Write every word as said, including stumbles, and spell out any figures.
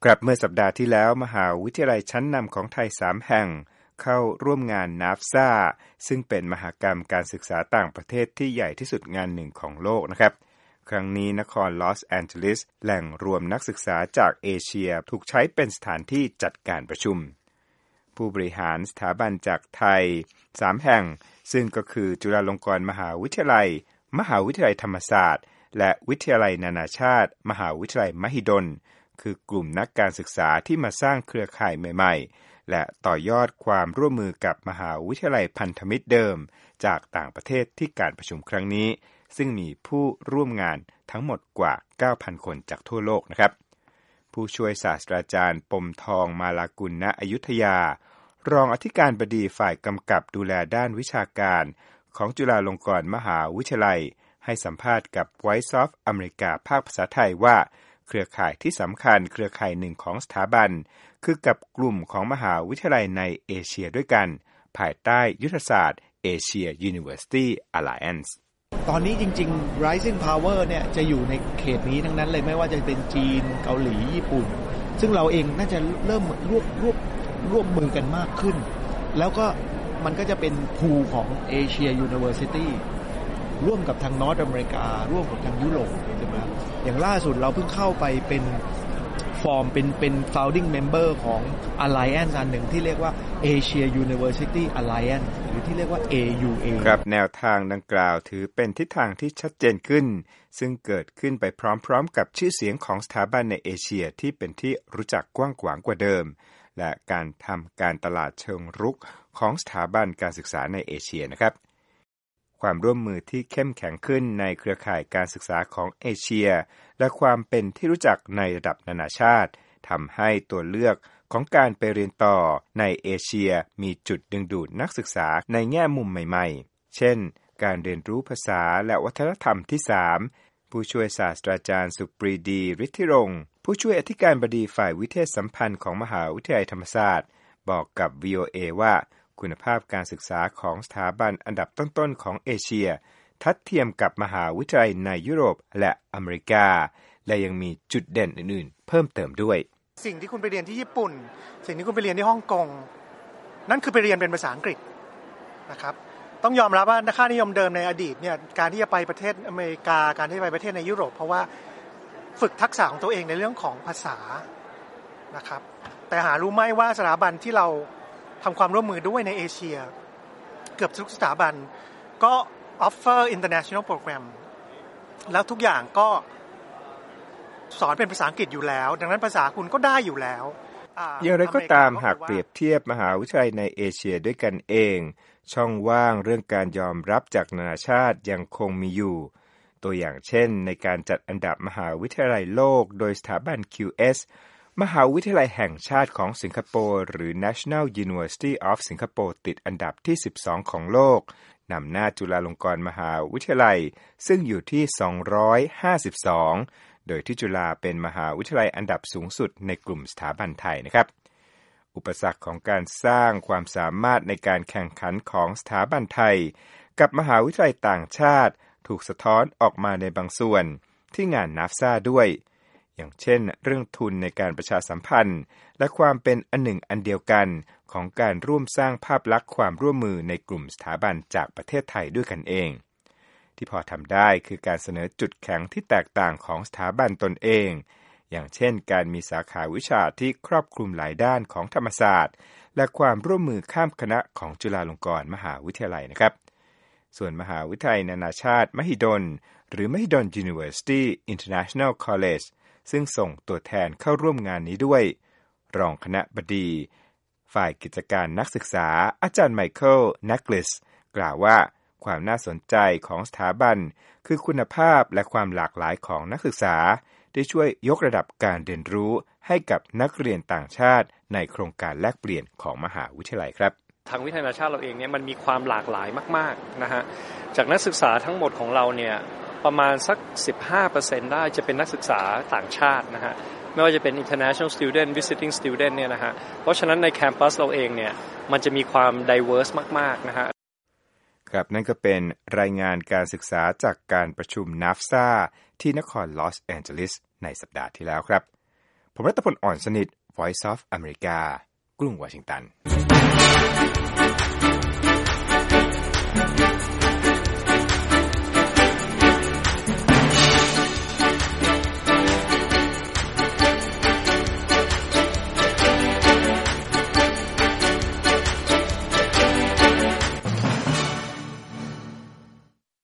ครับเมื่อสัปดาห์ที่แล้วมหาวิทยาลัยชั้นนำของไทยสามแห่งเข้าร่วมงาน เอ็น เอ เอฟ เอ ซึ่งเป็นมหกรรมการศึกษาต่างประเทศที่ใหญ่ที่สุดงานหนึ่งของโลกนะครับครั้งนี้นครลอสแอนเจลิสแหล่งรวมนักศึกษาจากเอเชียถูกใช้เป็นสถานที่จัดการประชุมผู้บริหารสถาบันจากไทยสามแห่งซึ่งก็คือจุฬาลงกรณ์มหาวิทยาลัยมหาวิทยาลัยธรรมศาสตร์และวิทยาลัยนานาชาติมหาวิทยาลัยมหิดลคือกลุ่มนักการศึกษาที่มาสร้างเครือข่ายใหม่ๆและต่อยอดความร่วมมือกับมหาวิทยาลัยพันธมิตรเดิมจากต่างประเทศที่การประชุมครั้งนี้ซึ่งมีผู้ร่วมงานทั้งหมดกว่า เก้าพัน คนจากทั่วโลกนะครับผู้ช่วยศาสตราจารย์ปมทองมาลากุลณอยุธยารองอธิการบดีฝ่ายกำกับดูแลด้านวิชาการของจุฬาลงกรณ์มหาวิทยาลัยให้สัมภาษณ์กับ Voice of America ภาคภาษาไทยว่าเครือข่ายที่สำคัญเครือข่ายหนึ่งของสถาบันคือกับกลุ่มของมหาวิทยาลัยในเอเชียด้วยกันภายใต้ยุทธศาสตร์ Asia University Alliance ตอนนี้จริงๆ Rising Power เนี่ยจะอยู่ในเขตนี้ทั้งนั้นเลยไม่ว่าจะเป็นจีนเกาหลีญี่ปุ่นซึ่งเราเองน่าจะเริ่มร่วมร่วมร่วมมือกันมากขึ้นแล้วก็มันก็จะเป็นพูลของ Asia University ร่วมกับทางนอร์ทอเมริการ่วมกับทางยุโรปใช่ไหมอย่างล่าสุดเราเพิ่งเข้าไปเป็นฟอร์มเป็นเป็น founding member ของ Alliance อันหนึ่งที่เรียกว่า Asia University Alliance หรือที่เรียกว่า เอ ยู เอครับแนวทางดังกล่าวถือเป็นทิศทางที่ชัดเจนขึ้นซึ่งเกิดขึ้นไปพร้อมๆกับชื่อเสียงของสถาบันในเอเชียที่เป็นที่รู้จักกว้างขวางกว่าเดิมและการทำการตลาดเชิงรุกของสถาบันการศึกษาในเอเชียนะครับความร่วมมือที่เข้มแข็งขึ้นในเครือข่ายการศึกษาของเอเชียและความเป็นที่รู้จักในระดับนานาชาติทำให้ตัวเลือกของการไปเรียนต่อในเอเชียมีจุดดึงดูดนักศึกษาในแง่มุมใหม่ๆเช่นการเรียนรู้ภาษาและวัฒนธรรมที่สามผู้ช่วยศาสตราจารย์สุปรีดีฤทธิรงค์ผู้ช่วยอธิการบดีฝ่ายวิเทศสัมพันธ์ของมหาวิทยาลัยธรรมศาสตร์บอกกับ วี โอ เอ ว่าคุณภาพการศึกษาของสถาบันอันดับต้นๆของเอเชียทัดเทียมกับมหาวิทยาลัยในยุโรปและอเมริกาและยังมีจุดเด่นอื่นๆเพิ่มเติมด้วยสิ่งที่คุณไปเรียนที่ญี่ปุ่นสิ่งที่คุณไปเรียนที่ฮ่องกงนั่นคือไปเรียนเป็นภาษาอังกฤษนะครับต้องยอมรับว่าค่านิยมเดิมในอดีตเนี่ยการที่จะไปประเทศอเมริกาการที่จะไปประเทศในยุโรปเพราะว่าฝึกทักษะของตัวเองในเรื่องของภาษานะครับแต่หารู้ไหมว่าสถาบันที่เราทำความร่วมมือด้วยในเอเชียเกือบทุกสถาบันก็ offer international program แล้วทุกอย่างก็สอนเป็นภาษาอังกฤษอยู่แล้วดังนั้นภาษาคุณก็ได้อยู่แล้วอย่างไรก็ตามหากเปรียบเทียบมหาวิทยาลัยในเอเชียด้วยกันเองช่องว่างเรื่องการยอมรับจากนานาชาติยังคงมีอยู่ตัวอย่างเช่นในการจัดอันดับมหาวิทยาลัยโลกโดยสถาบัน คิว เอส มหาวิทยาลัยแห่งชาติของสิงคโปร์หรือ National University of Singapore ติดอันดับที่สิบสองของโลกนำหน้าจุฬาลงกรณ์มหาวิทยาลัยซึ่งอยู่ที่สองร้อยห้าสิบสองโดยที่จุฬาเป็นมหาวิทยาลัยอันดับสูงสุดในกลุ่มสถาบันไทยนะครับอุปสรรคของการสร้างความสามารถในการแข่งขันของสถาบันไทยกับมหาวิทยาลัยต่างชาติถูกสะท้อนออกมาในบางส่วนที่งาน เอ็น เอ เอฟ เอ ด้วยอย่างเช่นเรื่องทุนในการประชาสัมพันธ์และความเป็นอันหนึ่งอันเดียวกันของการร่วมสร้างภาพลักษณ์ความร่วมมือในกลุ่มสถาบันจากประเทศไทยด้วยกันเองที่พอทำได้คือการเสนอจุดแข็งที่แตกต่างของสถาบันตนเองอย่างเช่นการมีสาขาวิชาที่ครอบคลุมหลายด้านของธรรมศาสตร์และความร่วมมือข้ามคณะของจุฬาลงกรณ์มหาวิทยาลัยนะครับส่วนมหาวิทยาลัยนานาชาติมหิดลหรือ Mahidol University International College ซึ่งส่งตัวแทนเข้าร่วมงานนี้ด้วยรองคณบดีฝ่ายกิจการนักศึกษาอาจารย์ไมเคิลแนกลิสกล่าวว่าความน่าสนใจของสถาบันคือคุณภาพและความหลากหลายของนักศึกษาได้ช่วยยกระดับการเรียนรู้ให้กับนักเรียนต่างชาติในโครงการแลกเปลี่ยนของมหาวิทยาลัยครับทางวิทยาลัยนานาชาติเราเองเนี่ยมันมีความหลากหลายมากๆนะฮะจากนักศึกษาทั้งหมดของเราเนี่ยประมาณสัก สิบห้าเปอร์เซ็นต์ ได้จะเป็นนักศึกษาต่างชาตินะฮะไม่ว่าจะเป็น international student visiting student เนี่ยนะฮะเพราะฉะนั้นในแคมปัสเราเองเนี่ยมันจะมีความ diverse มากๆนะฮะครับนั่นก็เป็นรายงานการศึกษาจากการประชุม เอ็น เอ เอฟ เอ ที่นครลอสแอนเจลิสในสัปดาห์ที่แล้วครับผมรัตพล อ่อนสนิท Voice of America กรุงวอชิงตัน